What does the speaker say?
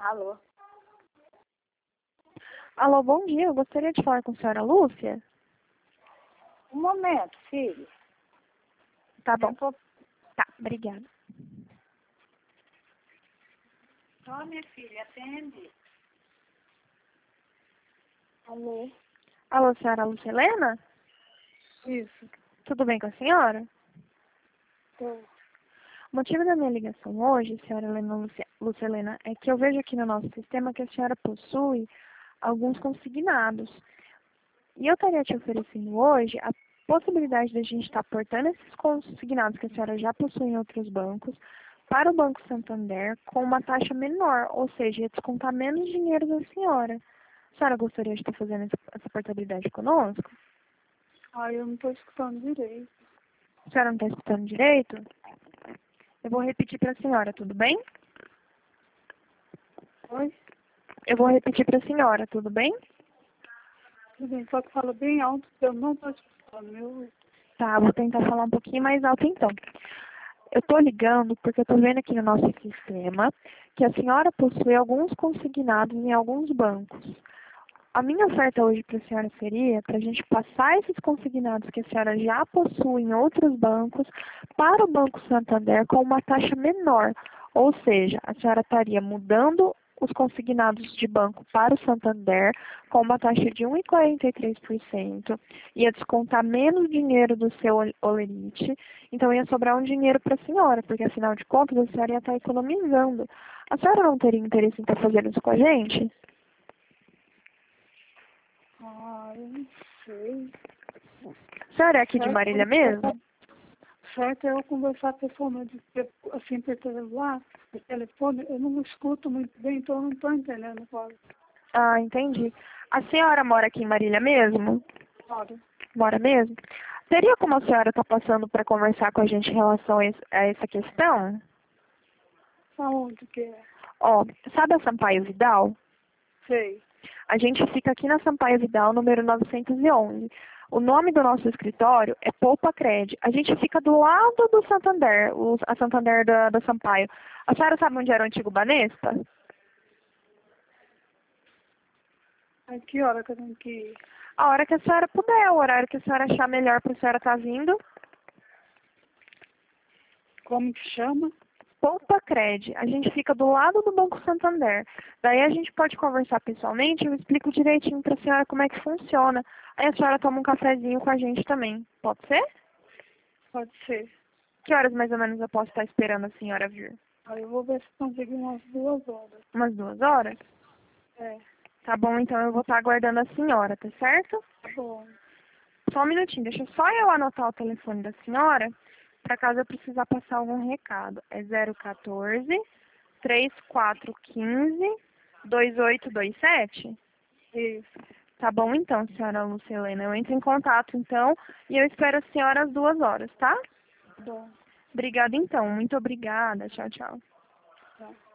Alô? Alô, bom dia. Eu gostaria de falar com a senhora Lúcia. Um momento, filho. Tá bom. Eu tô... Tá, obrigada. Ó, minha filha, atende. Alô? Alô, senhora Lúcia Helena? Isso. Tudo bem com a senhora? Tô. O motivo da minha ligação hoje, senhora Lúcia Helena, é que eu vejo aqui no nosso sistema que a senhora possui alguns consignados. E eu estaria te oferecendo hoje a possibilidade de a gente estar aportando esses consignados que a senhora já possui em outros bancos para o Banco Santander com uma taxa menor, ou seja, ia descontar menos dinheiro da senhora. A senhora gostaria de estar fazendo essa portabilidade conosco? Ai, eu não tô escutando direito. A senhora não está escutando direito? Eu vou repetir para a senhora, tudo bem? Oi? Eu vou repetir para a senhora, tudo bem? Tudo bem, só que fala bem alto, porque eu não tô escutando, meu. Tá, vou tentar falar um pouquinho mais alto então. Eu estou ligando porque eu estou vendo aqui no nosso sistema que a senhora possui alguns consignados em alguns bancos. A minha oferta hoje para a senhora seria para a gente passar esses consignados que a senhora já possui em outros bancos para o Banco Santander com uma taxa menor. Ou seja, a senhora estaria mudando os consignados de banco para o Santander com uma taxa de 1,43%, ia descontar menos dinheiro do seu holerite, então ia sobrar um dinheiro para a senhora, porque afinal de contas a senhora ia estar economizando. A senhora não teria interesse em estar fazendo isso com a gente? Ah, eu não sei. A senhora é aqui de Marília mesmo? Certo é eu conversar pessoalmente, assim, por celular, por telefone, eu não escuto muito bem, então eu não tô entendendo quase. Ah, entendi. A senhora mora aqui em Marília mesmo? Olha, Mora mesmo? Teria como a senhora estar passando para conversar com a gente em relação a essa questão? aonde que é? Ó, sabe a Sampaio Vidal? Sei. A gente fica aqui na Sampaio Vidal, número 911. O nome do nosso escritório é Poupa Cred. A gente fica do lado do Santander, a Santander da Sampaio. A senhora sabe onde era o antigo Banespa? A que hora que eu tenho que ir? A hora que a senhora puder, o horário que a senhora achar melhor para a senhora estar vindo. Como que chama? Poupa Cred. A gente fica do lado do Banco Santander. Daí a gente pode conversar pessoalmente e eu explico direitinho para a senhora como é que funciona. Aí a senhora toma um cafezinho com a gente também. Pode ser? Pode ser. Que horas mais ou menos eu posso estar esperando a senhora vir? Aí eu vou ver se consigo umas 2 horas. Umas 2 horas? É, Tá bom, então eu vou estar aguardando a senhora, tá certo? tá bom. Só um minutinho, deixa só eu anotar o telefone da senhora, para caso eu precisar passar algum recado. É 014 3415 2827? Isso. Tá bom então, senhora Lucilena. Eu entro em contato então e eu espero a senhora às 2 horas, tá? Tá bom. Obrigada então, muito obrigada. Tchau, tchau. Tá.